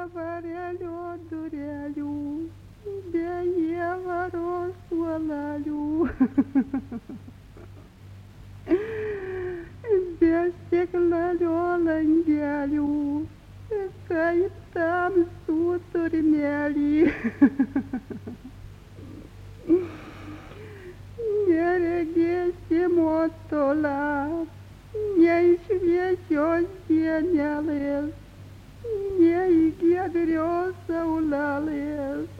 varelio durelių, beje varos suolelių. Be stiklalio langelių, kaip tamsų turnelį. Neregėsi motola, nei šviesios dienelės, nei giedrios saulelės.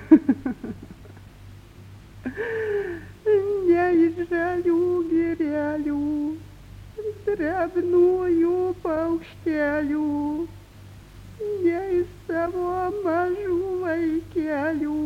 Nei žalių girelių, drėgnųjų paukštelių, nei savo mažų vaikelių.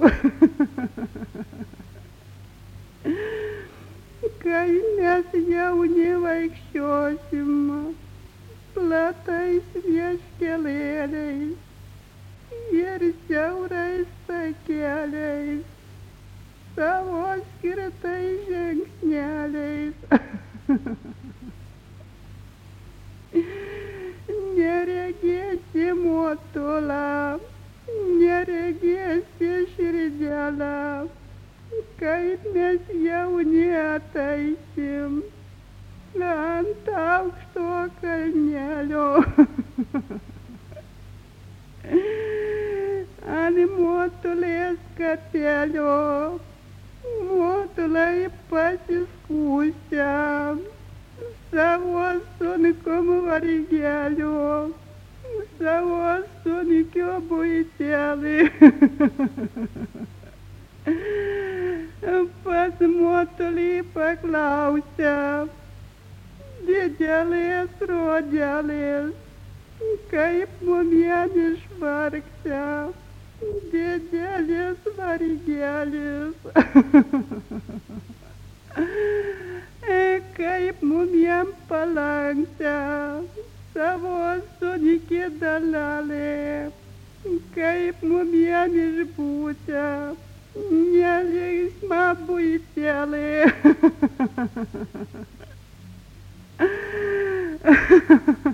Kai mes jauni vaikščiosim platais vieškelėliais ir siaurais takeliais, savo skirtais žingsneliais. Neregėsi motulą, neregėsi širdelę, kaip mes jauni ateisim ant aukšto kalnelio. Ant motulės kapelio, motulai pasiskųsia savo sunkum vargelio, savo sunkio buitelį. Pas motulį paklausia, didelės rodelės, kaip mumien išvargsia, didelis vargelis. Kaip mumiem palanksia savo sunki dalelė, kaip mumien išbūsia nelinksma buitelė.